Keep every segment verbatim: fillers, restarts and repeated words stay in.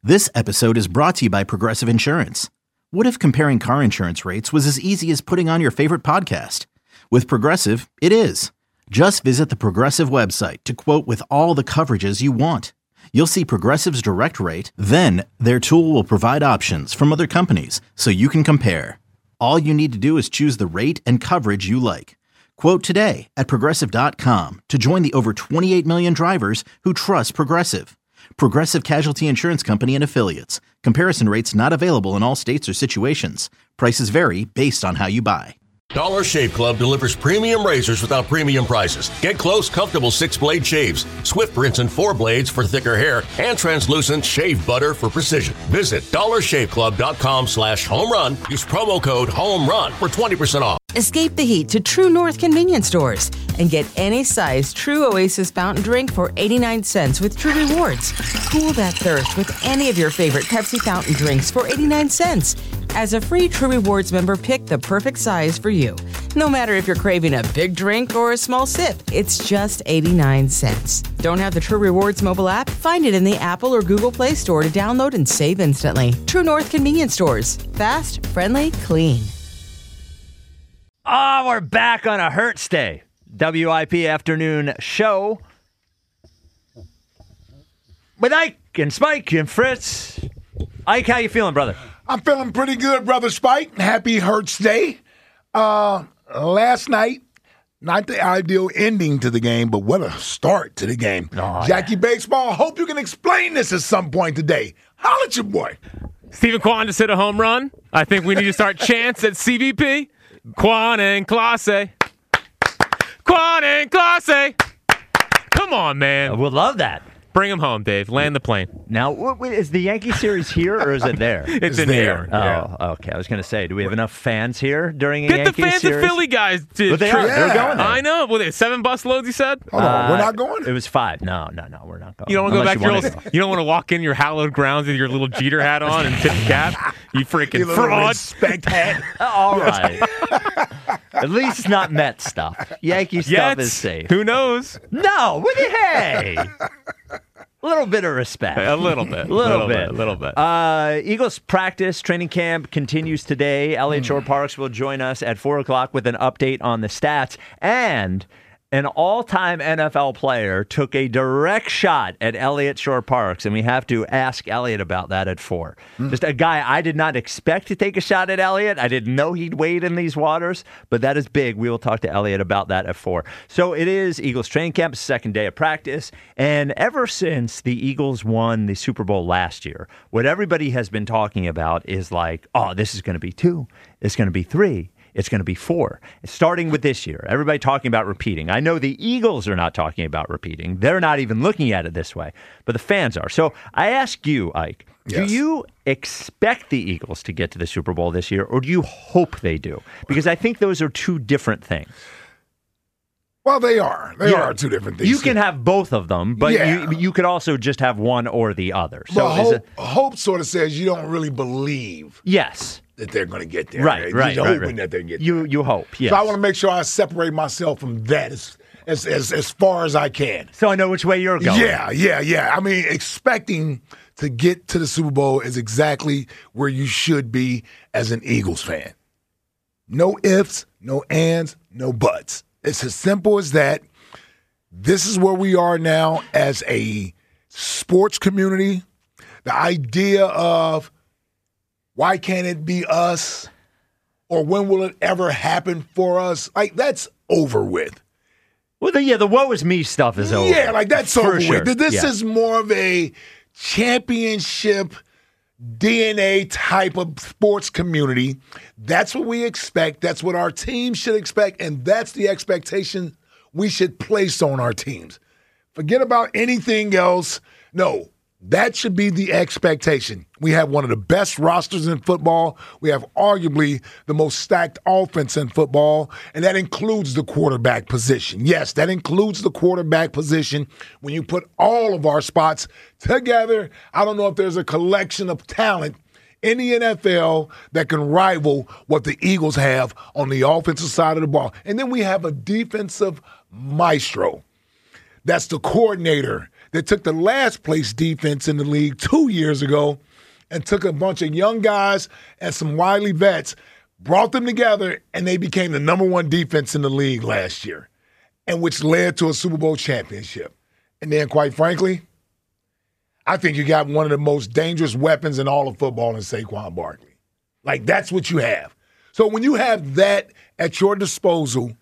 This episode is brought to you by Progressive Insurance. What if comparing car insurance rates was as easy as putting on your favorite podcast? With Progressive, it is. Just visit the Progressive website to quote with all the coverages you want. You'll see Progressive's direct rate, then their tool will provide options from other companies so you can compare. All you need to do is choose the rate and coverage you like. Quote today at progressive dot com to join the over twenty-eight million drivers who trust Progressive. Progressive Casualty Insurance Company and Affiliates. Comparison rates not available in all states or situations. Prices vary based on how you buy. Dollar Shave Club delivers premium razors without premium prices. Get close, comfortable six-blade shaves, swift rinse and four blades for thicker hair, and translucent shave butter for precision. Visit dollar shave club dot com slash home run. Use promo code HOMERUN for twenty percent off. Escape the heat to True North convenience stores and get any size True Oasis fountain drink for eighty-nine cents with True Rewards. Cool that thirst with any of your favorite Pepsi fountain drinks for eighty-nine cents. As a free True Rewards member, pick the perfect size for you. No matter if you're craving a big drink or a small sip, it's just eighty-nine cents. Don't have the True Rewards mobile app? Find it in the Apple or Google Play Store to download and save instantly. True North convenience stores. Fast, friendly, clean. Ah, oh, we're back on a Hertz Day. W I P afternoon show with Ike and Spike and Fritz. Ike, how you feeling, brother? I'm feeling pretty good, Brother Spike. Happy Hertz Day. Uh, last night, not the ideal ending to the game, but what a start to the game. Oh, Jackie yeah. Baseball, hope you can explain this at some point today. Holla at your boy. Stephen Kwan just hit a home run. I think we need to start chants at C V P. Kwan and Clase. Kwan and Clase. Come on, man. We'll love that. Bring him home, Dave. Land the plane. Now, wait, is the Yankee series here or is it there? it's, it's in there. here. Oh, yeah. okay. I was going to say, do we have enough fans here during a Get Yankee the fans series? of Philly guys to But they tri- are. They're going there. I know. Well, seven bus loads, you said? Hold on. Uh, We're not going? It was five. No, no, no. We're not going. You don't want to go back you to your wanna old, go. You don't want to walk in your hallowed grounds with your little Jeter hat on and tip cap? You freaking Your little fraud. respect hat. All right. At least it's not Met stuff. Yankee stuff Yet, is safe. Who knows? No. What the hey? A little bit of respect. A little bit. A little, little bit. A little bit. Uh, Eagles practice training camp continues today. Elliott Shore Parks will join us at four o'clock with an update on the stats. And an all-time N F L player took a direct shot at Elliott Shore Parks, and we have to ask Elliott about that at four. Mm. Just a guy I did not expect to take a shot at Elliott. I didn't know he'd wade in these waters, but that is big. We will talk to Elliott about that at four. So it is Eagles training camp, second day of practice, and ever since the Eagles won the Super Bowl last year, what everybody has been talking about is like, oh, this is going to be two, it's going to be three. It's going to be four, starting with this year. Everybody talking about repeating. I know the Eagles are not talking about repeating. They're not even looking at it this way, but the fans are. So I ask you, Ike, Yes. do you expect the Eagles to get to the Super Bowl this year, or do you hope they do? Because I think those are two different things. Well, they are. They Yeah. are two different things. You can have both of them, but Yeah. you you could also just have one or the other. So Well, is hope, it, hope sort of says you don't really believe yes. that they're going to get there. Right, right, You're right, hoping right. that they get You there. you hope, yes. So I want to make sure I separate myself from that as, as, as, as far as I can. So I know which way you're going. Yeah, yeah, yeah. I mean, expecting to get to the Super Bowl is exactly where you should be as an Eagles fan. No ifs, no ands, no buts. It's as simple as that. This is where we are now as a sports community. The idea of why can't it be us, or when will it ever happen for us? Like, that's over with. Well, the, yeah, the woe is me stuff is over. Yeah, like that's For over sure. with. This Yeah. is more of a championship D N A type of sports community. That's what we expect. That's what our team should expect, and that's the expectation we should place on our teams. Forget about anything else. No, that should be the expectation. We have one of the best rosters in football. We have arguably the most stacked offense in football, and that includes the quarterback position. Yes, that includes the quarterback position. When you put all of our spots together, I don't know if there's a collection of talent in the N F L that can rival what the Eagles have on the offensive side of the ball. And then we have a defensive maestro. That's the coordinator that took the last place defense in the league two years ago and took a bunch of young guys and some wily vets, brought them together, and they became the number one defense in the league last year, and which led to a Super Bowl championship. And then, quite frankly, I think you got one of the most dangerous weapons in all of football in Saquon Barkley. Like, that's what you have. So when you have that at your disposal,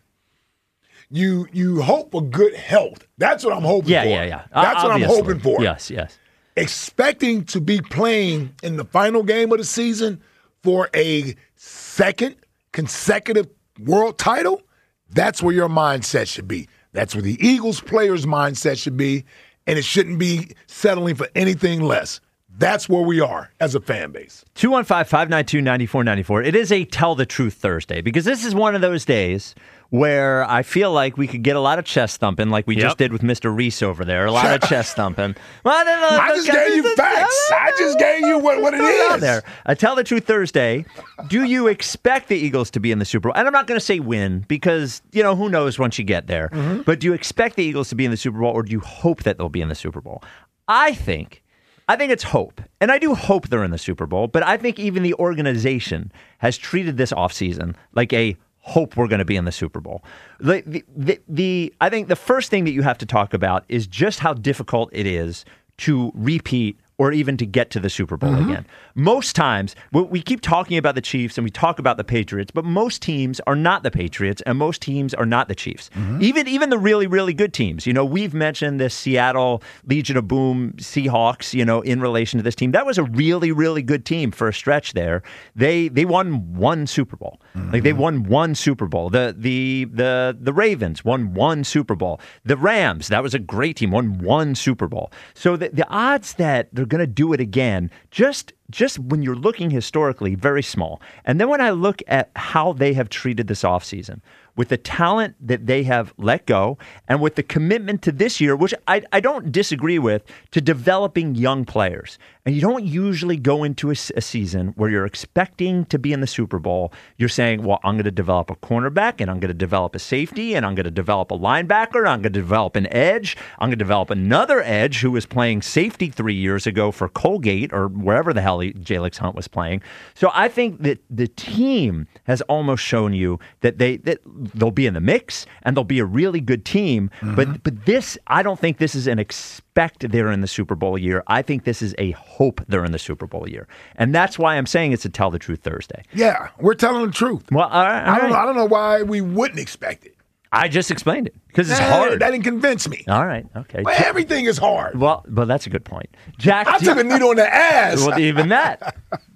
you you hope for good health. That's what I'm hoping yeah, for. Yeah, yeah, yeah. That's Obviously. what I'm hoping for. Yes, yes. Expecting to be playing in the final game of the season for a second consecutive world title, that's where your mindset should be. That's where the Eagles players' mindset should be, and it shouldn't be settling for anything less. That's where we are as a fan base. two one five, five nine two, nine four nine four. It is a Tell the Truth Thursday because this is one of those days where I feel like we could get a lot of chest thumping like we Yep. just did with Mister Reese over there. A lot of chest thumping. Well, I, don't know, I just gave you facts. I just gave you what, what it is. There. A Tell the Truth Thursday. Do you expect the Eagles to be in the Super Bowl? And I'm not going to say win because, you know, who knows once you get there. Mm-hmm. But do you expect the Eagles to be in the Super Bowl or do you hope that they'll be in the Super Bowl? I think... I think it's hope. And I do hope they're in the Super Bowl, but I think even the organization has treated this offseason like a hope we're going to be in the Super Bowl. The, the, the, the, I think the first thing that you have to talk about is just how difficult it is to repeat or even to get to the Super Bowl mm-hmm. again. Most times, we keep talking about the Chiefs and we talk about the Patriots, but most teams are not the Patriots and most teams are not the Chiefs. Mm-hmm. Even even the really, really good teams. You know, we've mentioned this Seattle Legion of Boom Seahawks, you know, in relation to this team. That was a really, really good team for a stretch there. They they won one Super Bowl. Mm-hmm. Like they won one Super Bowl. The the the the Ravens won one Super Bowl. The Rams, that was a great team, won one Super Bowl. So the, the odds that they're going to do it again, just just when you're looking historically, very small. And then when I look at how they have treated this offseason, with the talent that they have let go and with the commitment to this year, which I, I don't disagree with, to developing young players. And you don't usually go into a, a season where you're expecting to be in the Super Bowl. You're saying, well, I'm going to develop a cornerback and I'm going to develop a safety and I'm going to develop a linebacker. I'm going to develop an edge. I'm going to develop another edge who was playing safety three years ago for Colgate or wherever the hell he, Jalix Hunt was playing. So I think that the team has almost shown you that they that they'll be in the mix and they'll be a really good team. Mm-hmm. But but this, I don't think this is an expect they're in the Super Bowl year. I think this is a hope they're in the Super Bowl year. And that's why I'm saying it's a Tell the Truth Thursday. Yeah, we're telling the truth. Well, all right, all I, don't, right. I don't know why we wouldn't expect it. I just explained it because it's nah, hard. That didn't convince me. All right, okay. Well, everything is hard. Well, but that's a good point. Jack, I took you, a needle in the ass. Well, even that.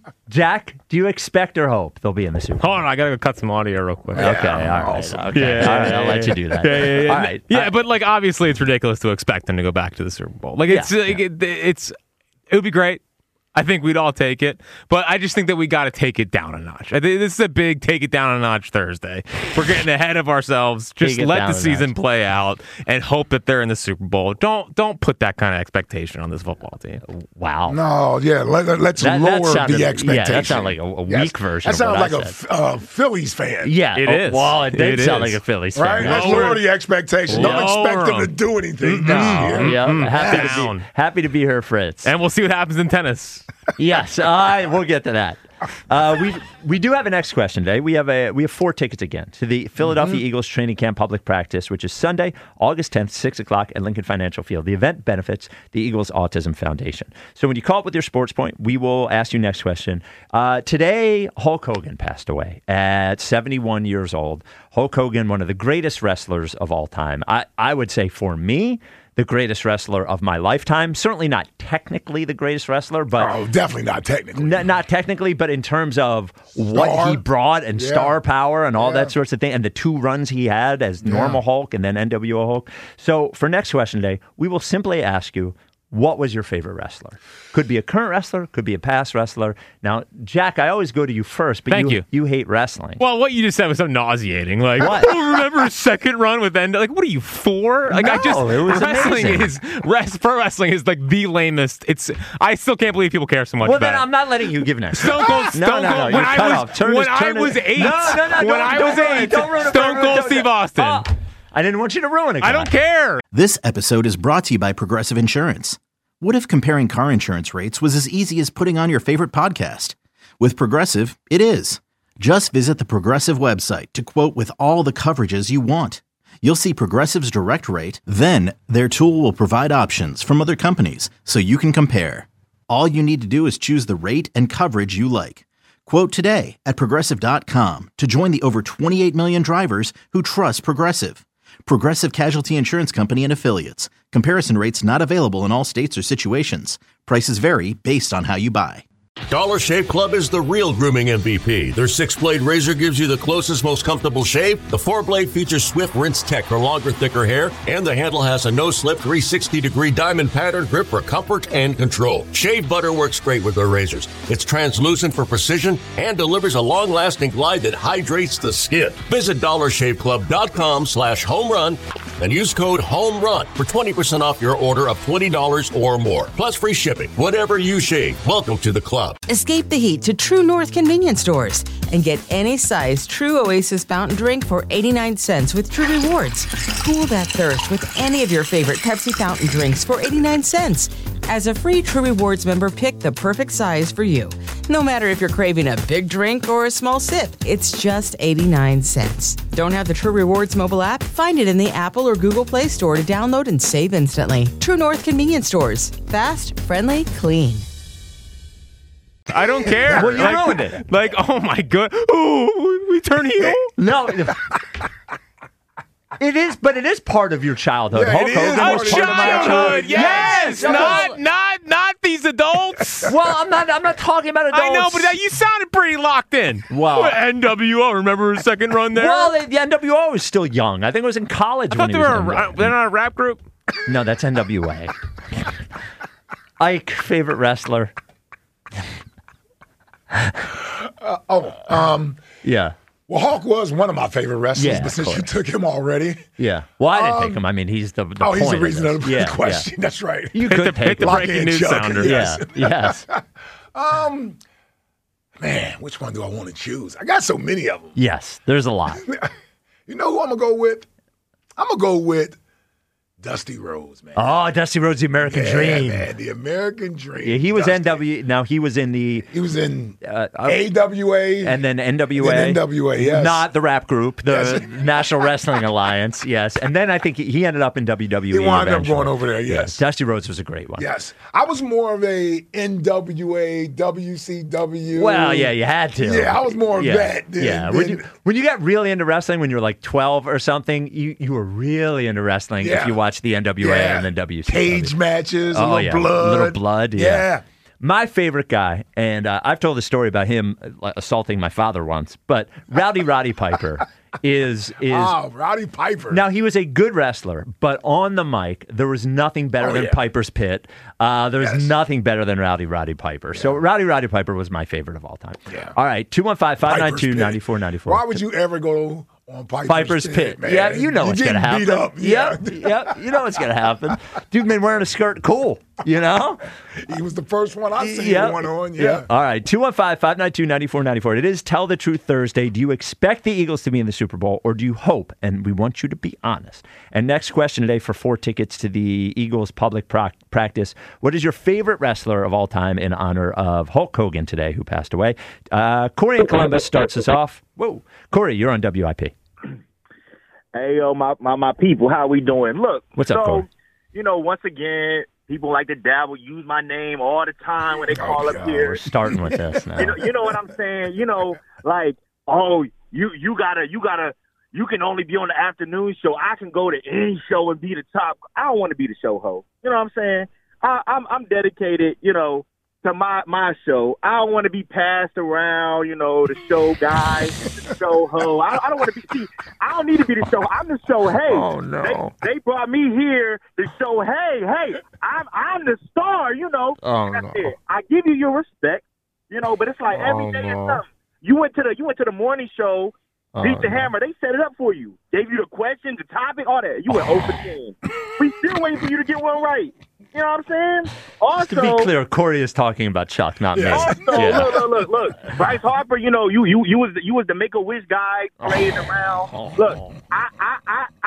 Jack, do you expect or hope they'll be in the Super Bowl? Hold on, I gotta go cut some audio real quick. Yeah, Okay, all right, awesome. okay, Yeah, all right. yeah, I'll yeah, let yeah. you do that. Yeah, yeah, yeah. All right, yeah, all right. but like obviously it's ridiculous to expect them to go back to the Super Bowl. Like it's Yeah, like, yeah. It, it's it would be great. I think we'd all take it, but I just think that we got to take it down a notch. I think this is a big take it down a notch Thursday. We're getting ahead of ourselves. Just Take it let down the a season notch. play out and hope that they're in the Super Bowl. Don't don't put that kind of expectation on this football team. Wow. No, yeah, let, let's That- that lower sounded- the yeah, expectation. that sounded like a- a Yes. weak version That of what sounds I like a said. F- uh, Phillies fan. Yeah, It oh, is. Well, it did It sound is. like a Phillies Right? fan. Let's Lower lower them. the expectation. Don't Lower expect them to them. do anything. No, this year. yeah, happy to Down. be happy to be here, Fritz. And we'll see what happens in tennis. Yes, uh, we'll get to that. Uh, we we do have a next question today. We have a we have four tickets again to the Philadelphia Mm-hmm. Eagles training camp public practice, which is Sunday, August tenth, six o'clock at Lincoln Financial Field. The event benefits the Eagles Autism Foundation. So when you call up with your sports point, we will ask you next question. Uh, today, Hulk Hogan passed away at seventy-one years old. Hulk Hogan, one of the greatest wrestlers of all time. I, I would say for me, the greatest wrestler of my lifetime. Certainly not technically the greatest wrestler, but Oh, definitely not technically. N- not technically, but in terms of what Star. he brought and Yeah. star power and all Yeah. that sorts of thing, and the two runs he had as normal Hulk and then N W O Hulk. So for next question today, we will simply ask you, what was your favorite wrestler? Could be a current wrestler, could be a past wrestler. Now, Jack, I always go to you first, but Thank you, you. you hate wrestling. Well, what you just said was so nauseating. Like, What? oh, remember his second run with Endo? Like, what are you for? Like, I No, just it was wrestling amazing. is rest, pro wrestling is like the lamest. It's I still can't believe people care so much well, about then it. I'm not letting you give next. Stone Cold, Stone No, no, no, Cold. you're When I cut was off. Turn when it- I turn it- was eight, No, no, no, when don't- I don't was ruin it. eight, Don't ruin it for Stone everyone. Cold Don't- Steve Austin. Oh. I didn't want you to ruin it. I don't care. This episode is brought to you by Progressive Insurance. What if comparing car insurance rates was as easy as putting on your favorite podcast? With Progressive, it is. Just visit the Progressive website to quote with all the coverages you want. You'll see Progressive's direct rate, then their tool will provide options from other companies so you can compare. All you need to do is choose the rate and coverage you like. Quote today at Progressive dot com to join the over twenty-eight million drivers who trust Progressive. Progressive Casualty Insurance Company and Affiliates. Comparison rates not available in all states or situations. Prices vary based on how you buy. Dollar Shave Club is the real grooming M V P. Their six-blade razor gives you the closest, most comfortable shave. The four-blade features Swift Rinse Tech for longer, thicker hair. And the handle has a no-slip three sixty degree diamond pattern grip for comfort and control. Shave butter works great with their razors. It's translucent for precision and delivers a long-lasting glide that hydrates the skin. Visit dollar shave club dot com slash home run and use code HOMERUN for twenty percent off your order of twenty dollars or more. Plus free shipping. Whatever you shave, welcome to the club. Escape the heat to True North convenience stores and get any size True Oasis fountain drink for eighty-nine cents with True Rewards. Cool that thirst with any of your favorite Pepsi fountain drinks for eighty-nine cents. As a free True Rewards member, pick the perfect size for you. No matter if you're craving a big drink or a small sip, it's just eighty-nine cents. Don't have the True Rewards mobile app? Find it in the Apple or Google Play Store to download and save instantly. True North convenience stores. Fast, friendly, clean. I don't care. Well, you like, ruined it. Like, oh my god, oh, we turn heel. No. It is, but it is part of your childhood. Yeah, Hulk it is Hogan part was of part of my Childhood, childhood. yes, Yes, not, not, not these adults. Well, I'm not. I'm not talking about adults. I know, but that, you sounded pretty locked in. Wow. N W O, remember his second run there? Well, the, the N W O was still young. I think it was in college I when thought he they was were in a, N W O. they're not a rap group. No, that's N W A. Ike, favorite wrestler. Uh, oh, um, Yeah. well, Hulk was one of my favorite wrestlers, Yeah, but of since you course. took him already, Yeah. Well, I didn't Um, take him. I mean, he's the, the oh, point he's the reason of of this. the Yeah, question. That's right. Yeah. You Hit could the, take hit the him. Lock breaking in, news Chuck. sounder. Yeah. Yes. Um, man, which one do I want to choose? I got so many of them. Yes. There's a lot. You know who I'm gonna go with? I'm gonna go with Dusty Rhodes, man. Oh, Dusty Rhodes, the American yeah, Dream. man, the American Dream. Yeah, he was Dusty. N W. Now he was in the He was in uh, uh, A W A and then N W A. And then N W A, yes. Not the rap group, the Yes. National Wrestling Alliance. Yes. And then I think he, he ended up in W W E. He wound up eventually. going over there. Yes. Dusty Rhodes was a great one. Yes. I was more of a N W A, W C W. Well, yeah, you had to. Yeah, I was more of yeah. that than- yeah. than- when you when you got really into wrestling when you were like twelve or something, you, you were really into wrestling Yeah. if you watched the N W A Yeah. and then W C W. Cage matches, a Oh, little yeah. blood. Little blood, yeah. Yeah. My favorite guy, and uh, I've told a story about him uh, assaulting my father once, but Rowdy Roddy Piper is is Oh, Roddy Piper. now he was a good wrestler, but on the mic there was nothing better Oh, than yeah. Piper's Pit. Uh, there was Yes. nothing better than Rowdy Roddy Piper. So Rowdy Roddy Piper was my favorite of all time. Yeah. All right, two one five, five nine Piper's two, Pit. nine four nine four. Why would you ever go on Piper's, Piper's Pit. man? Yeah, you know You're what's going to getting happen. Beat up. Yep, yep. You know what's going to happen. Dude been wearing a skirt cool, you know? He was the first one I seen Yep. one on. Yeah. Yep. All right, two one five, five nine two, nine four nine four. It is Tell the Truth Thursday. Do you expect the Eagles to be in the Super Bowl, or do you hope? And we want you to be honest. And next question today for four tickets to the Eagles public pro- practice. What is your favorite wrestler of all time in honor of Hulk Hogan today, who passed away? Uh, Corey in Columbus starts us off. Whoa. Corey, you're on W I P. Hey, yo, my, my, my people, how we doing? Look, What's so, up, Corey? you know, once again, people like to dabble, use my name all the time when they call up God. here. We're starting with this now. You know, you know what I'm saying? You know, like, oh, you you gotta, you gotta, you can only be on the afternoon show. I can go to any show and be the top. I don't want to be the show host. You know what I'm saying? I, I'm I'm dedicated, you know, to my my show. I don't want to be passed around, you know, the show guy, the show ho. I, I don't want to be. See, I don't need to be the show. I'm the show. Hey, Oh, no. They, they brought me here to show. Hey, hey, I'm I'm the star. You know. Oh, That's no. it. I give you your respect. You know, but it's like every Oh, day no. is something. You went to the you went to the morning show. Oh, Beat the no. Hammer. They set it up for you. Gave you the question, the topic, all that. You went over ten. We still waiting for you to get one right. You know what I'm saying? Also, To be clear, Corey is talking about Chuck, not me. Yes. also, Yeah. look, look, look, look. Bryce Harper, you know, you you you was the, you was the Make a Wish guy playing around. Look, I I I, I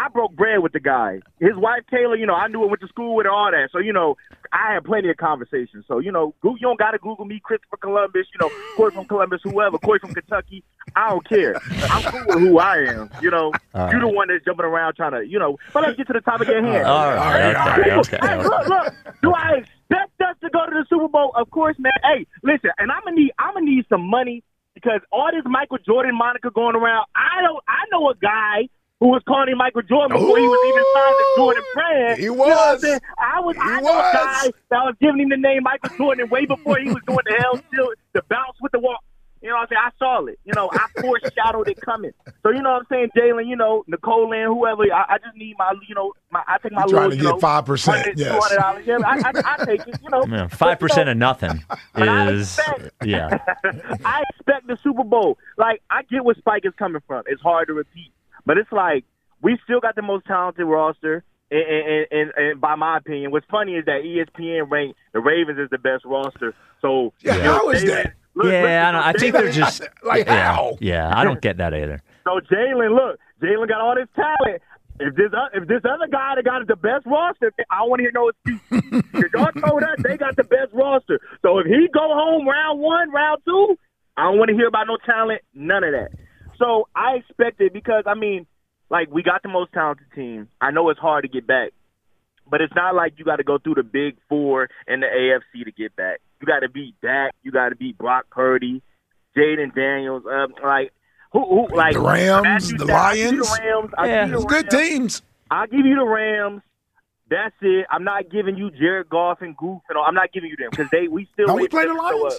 I broke bread with the guy. His wife, Kayla, you know, I knew her, went to school with her, all that. So, you know, I had plenty of conversations. So, you know, you don't got to Google me, Christopher Columbus, you know, Corey from Columbus, whoever, Corey from Kentucky. I don't care. I'm cool with who I am, you know. All You're right. the one that's jumping around trying to, you know. But let's get to the topic at hand. All right, okay, okay. Hey, look, look. Do I expect us to go to the Super Bowl? Of course, man. Hey, listen, and I'm gonna need, I'm gonna need some money because all this Michael Jordan moniker going around. I don't, I know a guy who was calling him Michael Jordan before he was even signed to Jordan brand. He You know what I'm was. saying? I was, He I know was. a guy that was giving him the name Michael Jordan way before he was doing the hell still, the bounce with the wall. You know what I'm saying? I saw it. You know, I foreshadowed it coming. So, you know what I'm saying, Jalen, you know, Nicole and whoever, I, I just need my, you know, my, I take my You're little, trying to you get know, five percent, one hundred, yes. two hundred dollars. Yeah, I, I, I take it, you know. Man, Five percent of nothing But I is expect- yeah. I expect the Super Bowl. Like, I get where Spike is coming from. It's hard to repeat. But it's like, we still got the most talented roster. And, and, and, and by my opinion, what's funny is that E S P N ranked the Ravens as the best roster. So, Yeah, you know, how is Jalen- that? look, Yeah, look, I, don't, I so think Jalen- they're just Like, yeah, how? Yeah, I don't get that either. So Jalen, look, Jalen got all this talent. If this uh, if this other guy that got the best roster, I don't want to hear no excuses. Because y'all told us they got the best roster. So if he go home round one, round two, I don't want to hear about no talent, none of that. So I expect it because, I mean, like, we got the most talented team. I know it's hard to get back. But it's not like you got to go through the big four in the A F C to get back. You got to beat Dak. You got to beat Brock Purdy, Jaden Daniels. Um, like, who, who, like The Rams, Matthew the Stafford. I'll give you Lions. the Rams. I'll Yeah. give you It's the good Rams. teams. I'll give you the Rams. That's it. I'm not giving you Jared Goff and Goof and all. I'm not giving you them because they we still Don't we wait play for the them to show Lions? up.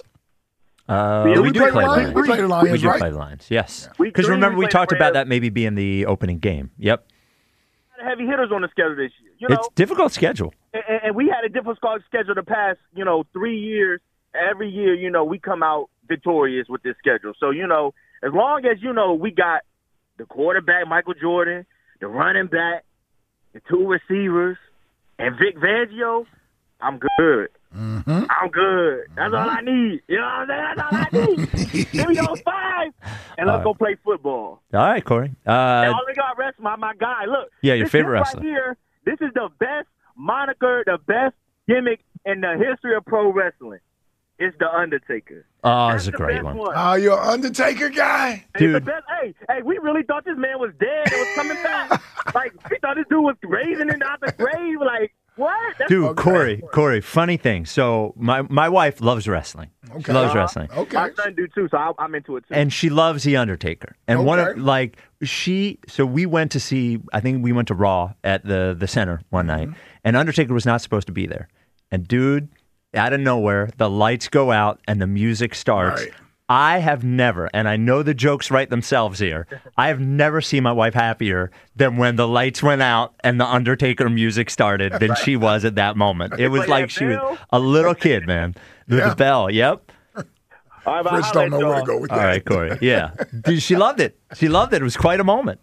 Uh, Yeah, we, we do play play the the Lions. Lions. We play the We Lions, do right? play the Lions. Yes, Week because three, remember we we play talked the about Rams. that maybe being the opening game. Yep, A lot of heavy hitters on the schedule this year. You know, it's difficult schedule. and, and we had a difficult schedule the past, you know, three years. Every year, you know, we come out victorious with this schedule. So, you know, as long as, you know, we got the quarterback, Michael Jordan, the running back, the two receivers, and Vic Fangio, I'm good. Mm-hmm. I'm good. That's all I need. You know what I'm saying? That's all I need. Give me those five, and let's All go play football. All right, Corey. Uh, And only got rest my, my guy. Look. Yeah, your this, favorite this wrestler. Right here, this is the best moniker, the best gimmick in the history of pro wrestling. It's The Undertaker. oh, That's it's a the great best one. one. Oh, you're an Undertaker guy? It's the Dude. best. Hey, hey, we really thought this man was dead and was coming back. Like, we thought this dude was raising him out the grave. Like, what? That's Dude, Okay. Corey, Corey, funny thing. So my, my wife loves wrestling. She Okay. loves Uh-huh. wrestling. Okay. My son do too, so I, I'm into it too. And she loves The Undertaker. And one of Okay. like she so we went to see I think we went to Raw at the the center one night and Undertaker was not supposed to be there. And dude, out of nowhere, the lights go out and the music starts. Right. I have never, and I know the jokes write themselves here, I have never seen my wife happier than when the lights went out and the Undertaker music started than she was at that moment. It was Play like that she was bell? a little kid, man. With Yeah. the bell, yep. All right, but Fritz I'll don't let know where to y'all- go with All that. right, Corey. Yeah. Dude, she loved it. She loved it. It was quite a moment.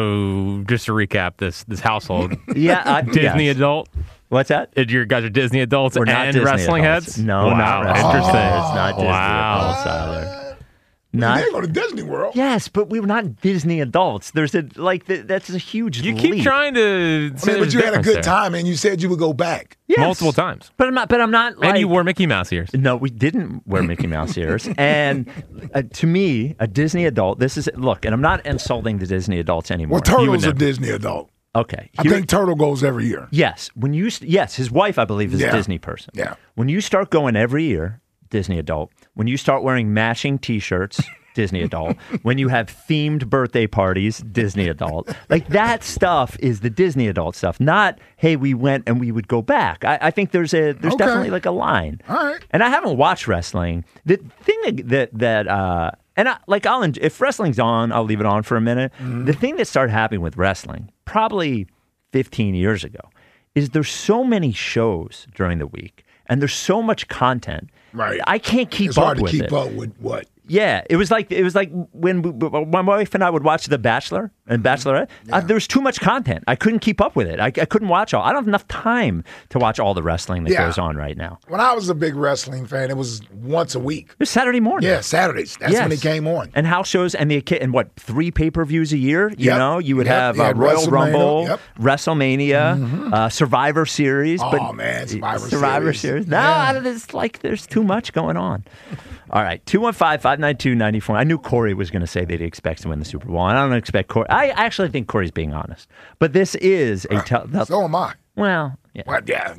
So, just to recap this this household, Yeah. I, Disney yes. adult. What's that? Uh, Your guys are Disney adults We're not and Disney wrestling adults. heads. No, wow, not wrestling. interesting. It's not Disney Wow. adults either. They Not. go to Disney World. Yes, but we were not Disney adults. There's a like the, that's a huge You leap. keep trying to I say mean, there's but you had a difference good there. time, and you said you would go back. Yes. multiple times, But I'm not. But I'm not. Like, and you wore Mickey Mouse ears. No, we didn't wear Mickey Mouse ears. And uh, to me, a Disney adult. This is look, and I'm not insulting the Disney adults anymore. Well, Turtle's a never. Disney adult. Okay. I Here- think Turtle goes every year. Yes. When you st- yes, his wife, I believe, is Yeah. a Disney person. Yeah. When you start going every year, Disney adult. When you start wearing matching T-shirts, Disney adult. When you have themed birthday parties, Disney adult. Like that stuff is the Disney adult stuff. Not hey, we went and we would go back. I, I think there's a there's Okay. definitely like a line. All right. And I haven't watched wrestling. The thing that that, that uh, and I, like I'll enjoy, if wrestling's on, I'll leave it on for a minute. Mm-hmm. The thing that started happening with wrestling probably fifteen years ago is there's so many shows during the week and there's so much content. Right. I can't keep It's up hard to with keep it. up with what. Yeah, it was like it was like when we, my wife and I would watch The Bachelor and Bachelorette. Yeah. Uh, there was too much content. I couldn't keep up with it. I, I couldn't watch all. I don't have enough time to watch all the wrestling that yeah. goes on right now. When I was a big wrestling fan, it was once a week. It was Saturday morning. Yeah, Saturdays. That's yes. when it came on. And house shows and the and what three pay per views a year? You yep. know, you would yep. have you uh, Royal Rumble, yep. WrestleMania, mm-hmm. uh, Survivor Series. Oh but man, Survivor, Survivor Series. Series. No, Yeah. it's like there's too much going on. All right, two one five, five nine two, nine four. I knew Corey was going to say that he expects to win the Super Bowl, and I don't expect Corey. I actually think Corey's being honest. But this is a... Te- the, so am I. Well, yeah. Well, yeah.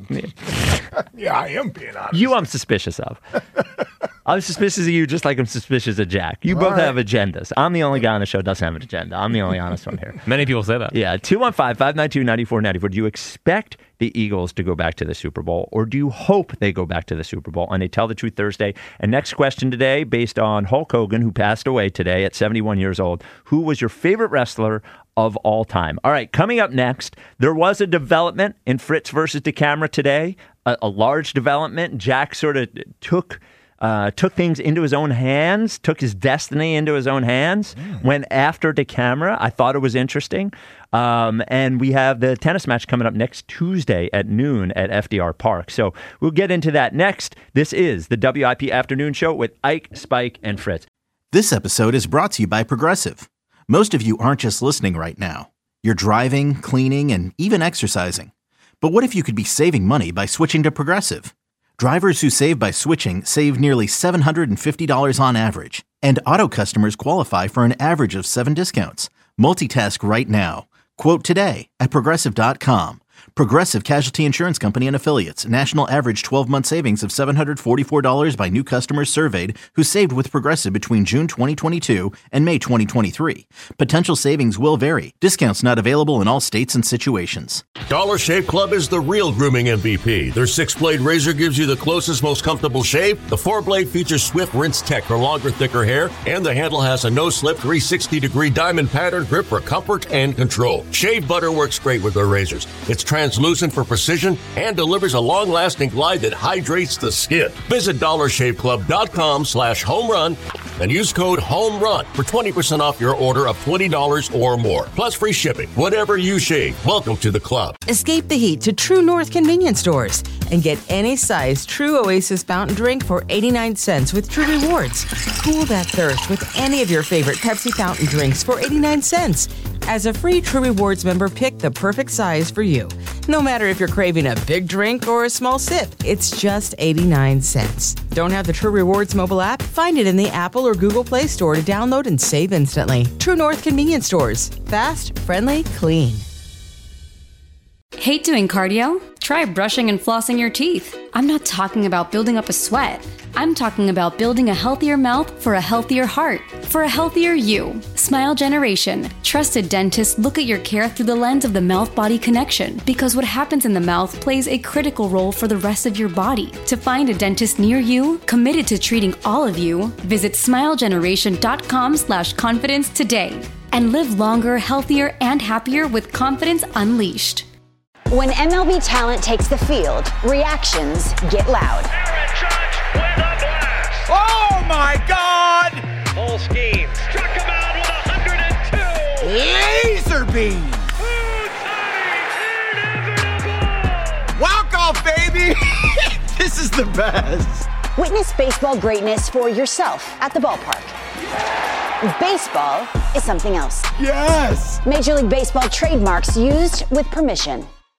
yeah, I am being honest. You I'm suspicious of. I'm suspicious of you just like I'm suspicious of Jack. You All both right. have agendas. I'm the only guy on the show that doesn't have an agenda. I'm the only honest one here. Many people say that. Yeah, two one five, five nine two, nine four nine four. Do you expect the Eagles to go back to the Super Bowl, or do you hope they go back to the Super Bowl? And they Tell the Truth Thursday. And next question today, based on Hulk Hogan, who passed away today at seventy-one years old. Who was your favorite wrestler of all time? All right, coming up next, there was a development in Fritz versus DeCamara today, a, a large development. Jack sort of took... Uh, took things into his own hands, took his destiny into his own hands, mm. went after DeCamara. I thought it was interesting. Um, and we have the tennis match coming up next Tuesday at noon at F D R Park. So we'll get into that next. This is the W I P Afternoon Show with Ike, Spike, and Fritz. This episode is brought to you by Progressive. Most of you aren't just listening right now. You're driving, cleaning, and even exercising. But what if you could be saving money by switching to Progressive? Drivers who save by switching save nearly seven hundred fifty dollars on average. And auto customers qualify for an average of seven discounts. Multitask right now. Quote today at Progressive dot com. Progressive Casualty Insurance Company and Affiliates. National average twelve-month savings of seven hundred forty-four dollars by new customers surveyed who saved with Progressive between June twenty twenty-two and May twenty twenty-three. Potential savings will vary. Discounts not available in all states and situations. Dollar Shave Club is the real grooming M V P. Their six-blade razor gives you the closest, most comfortable shave. The four-blade features Swift Rinse Tech for longer, thicker hair. And the handle has a no-slip three hundred sixty degree diamond pattern grip for comfort and control. Shave butter works great with their razors. It's translucent for precision and delivers a long-lasting glide that hydrates the skin. Visit dollar shave club dot com slash home run and use code HOMERUN for twenty percent off your order of twenty dollars or more. Plus free shipping. Whatever you shave, welcome to the club. Escape the heat to True North convenience stores and get any size True Oasis fountain drink for eighty-nine cents with True Rewards. Cool that thirst with any of your favorite Pepsi fountain drinks for eighty-nine cents. As a free True Rewards member, pick the perfect size for you. No matter if you're craving a big drink or a small sip, it's just eighty-nine cents. Don't have the True Rewards mobile app? Find it in the Apple or Google Play Store to download and save instantly. True North convenience stores. Fast, friendly, clean. Hate doing cardio? Try brushing and flossing your teeth. I'm not talking about building up a sweat. I'm talking about building a healthier mouth for a healthier heart, for a healthier you. Smile Generation. Trusted dentists look at your care through the lens of the mouth-body connection, because what happens in the mouth plays a critical role for the rest of your body. To find a dentist near you, committed to treating all of you, visit smile generation dot com slash confidence today and live longer, healthier, and happier with confidence unleashed. When M L B talent takes the field, reactions get loud. Aaron Judge with a blast. Oh my God! Full scheme. Struck him out with one hundred two. Laser beam. Inevitable. Walk off, baby. This is the best. Witness baseball greatness for yourself at the ballpark. Baseball is something else. Yes. Major League Baseball trademarks used with permission.